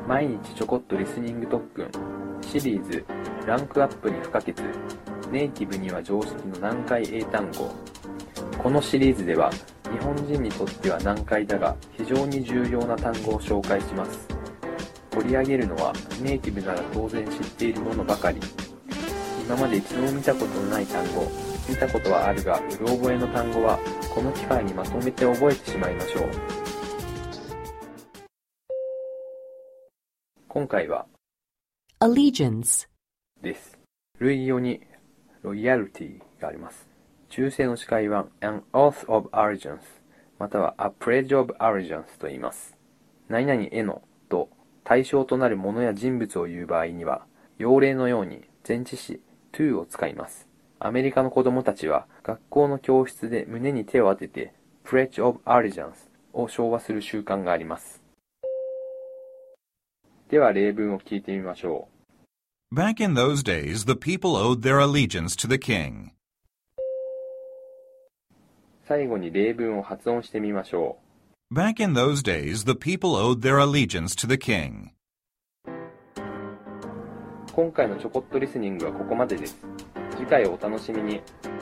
毎日ちょこっとリスニング特訓シリーズランクアップに不可欠ネイティブには常識の難解英単語。このシリーズでは日本人にとっては難解だが非常に重要な単語を紹介します。取り上げるのはネイティブなら当然知っているものばかり。今まで一度も見たことのない単語、見たことはあるがうろ覚えの単語はこの機会にまとめて覚えてしまいましょう。今回は allegiance です。類語に loyalty があります。中世の誓いは an oath of allegiance または a pledge of allegiance と言います。何々へのと対象となるものや人物を言う場合には用例のように前置詞 to を使います。アメリカの子供たちは学校の教室で胸に手を当てて pledge of allegiance を唱和する習慣があります。では例文を聞いてみましょう。Back in those days, the people owed their allegiance to the king. 最後に例文を発音してみましょう。Back in those days, the people owed their allegiance to the king. 今回のちょこっとリスニングはここまでです。次回をお楽しみに。